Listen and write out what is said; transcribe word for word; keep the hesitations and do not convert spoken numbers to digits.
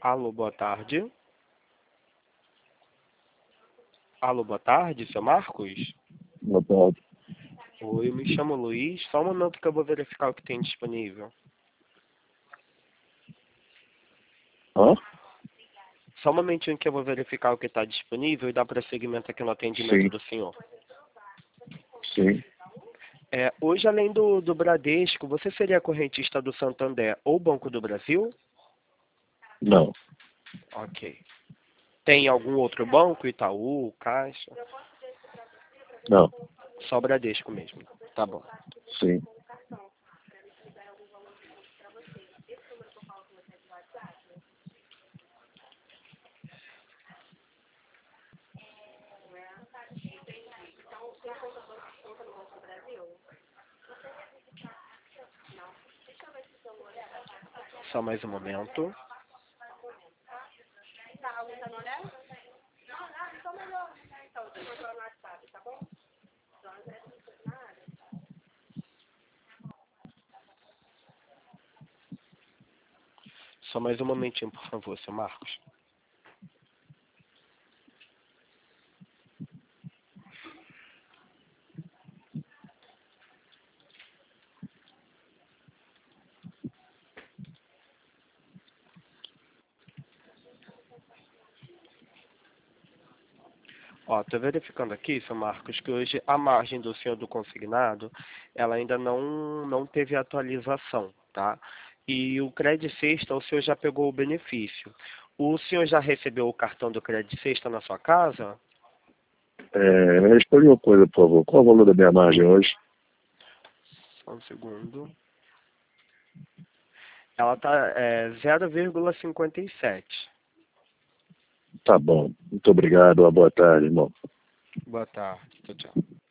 Alô, boa tarde. Alô, boa tarde, seu Marcos? Boa tarde. Oi, eu me chamo Luiz. Só um momento que eu vou verificar o que tem disponível. Hã? Só um momentinho que eu vou verificar o que está disponível e dar prosseguimento aqui no atendimento Sim. do senhor. Sim. É, hoje, além do, do Bradesco, você seria correntista do Santander ou Banco do Brasil? Não. Ok. Tem algum outro banco? Itaú, Caixa? Não. Só Bradesco mesmo. Tá bom. Sim. Só mais um momento. Só mais um momentinho, por favor, seu Marcos. Ó, tô verificando aqui, seu Marcos, que hoje a margem do senhor do consignado, ela ainda não, não teve atualização, tá? E o Credit Sexta, o senhor já pegou o benefício. O senhor já recebeu o cartão do Credit Sexta na sua casa? É, responde uma coisa, por favor. Qual é o valor da minha margem hoje? Só um segundo. Ela tá é, zero vírgula cinquenta e sete. Tá bom. Muito obrigado. Uma boa tarde, irmão. Boa tarde. Tchau, tchau.